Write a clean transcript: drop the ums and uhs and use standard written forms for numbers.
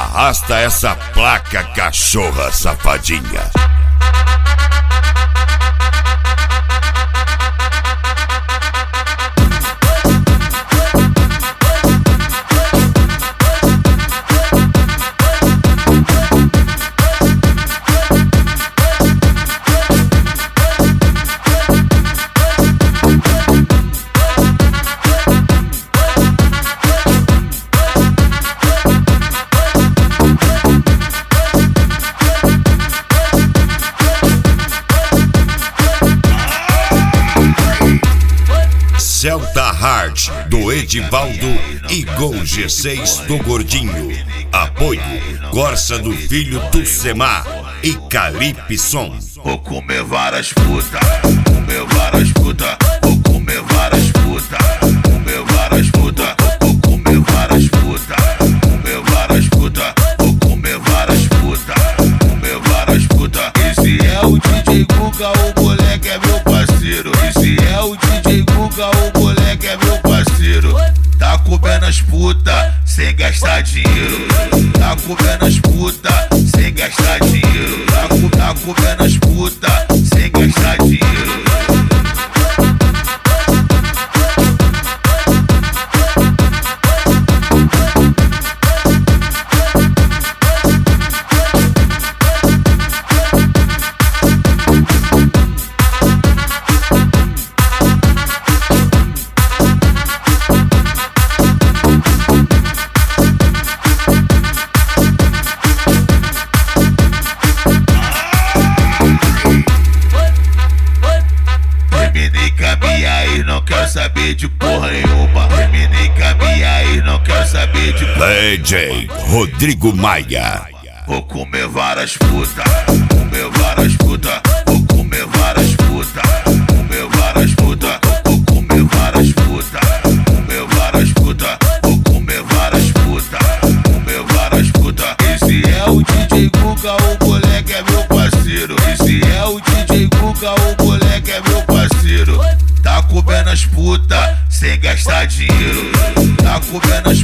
Arrasta essa placa, cachorra safadinha. Celta Hard do Edivaldo e Gol G6 do Gordinho. Apoio Corsa do Filho do Semar e Calipe Som. Vou comer várias putas, comer várias putas, vou comer várias putas, comer várias putas, vou comer várias putas, comer várias putas, vou comer várias putas, comer várias putas. Esse é o DJ Guga, o moleque é meu parceiro. Esse é o DJ Guga, o moleque é meu parceiro. Tá comendo as putas sem gastar dinheiro. Tá comendo as putas sem gastar dinheiro. Tá comendo as putas sem gastar dinheiro. Não quero saber de porra nenhuma. Terminei com a minha e não quero saber de porra. DJ Rodrigo Maia. Vou comer várias putas, comer várias putas, vou comer várias putas, comer várias putas, vou comer várias putas, comer várias putas, vou comer várias putas, comer várias putas. Esse é o DJ Guga, o moleque é meu parceiro. Esse é o DJ Guga, o moleque é meu parceiro. Tá comendo as putas sem gastar dinheiro. Tá comendo as